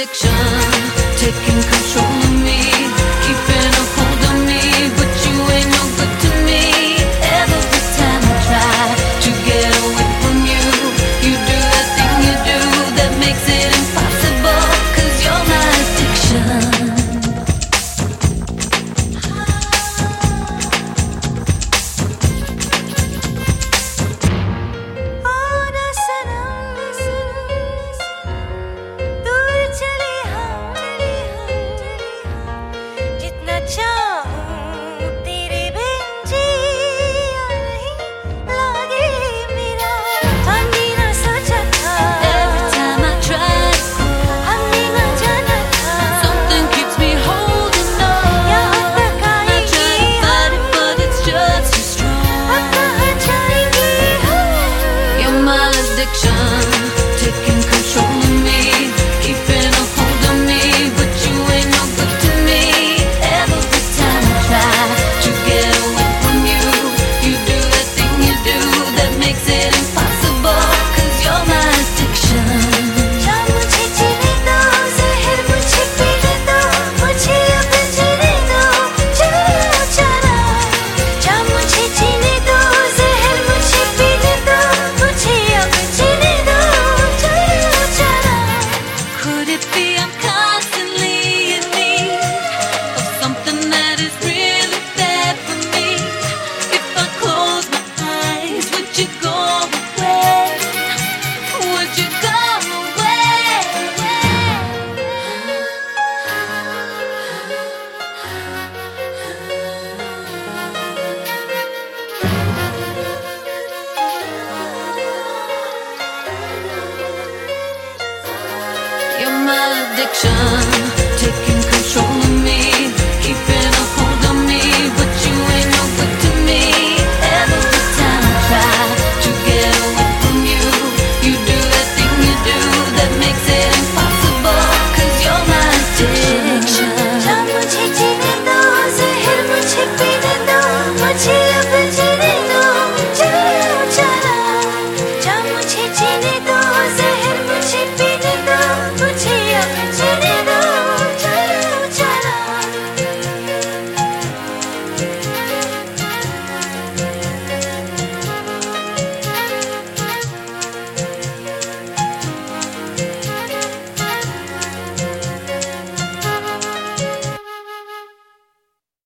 addiction, taking control of me, keeping a hold on me, but you ain't no good to me. Every time I try to get away from you, you do that thing you do that makes it impossible, 'cause you're my addiction. Taking control of me, keeping a hold on me, but you ain't no good to me. Every time I try to get away from you, you do that thing you do that makes it impossible, 'cause you're my addiction. You're my addiction.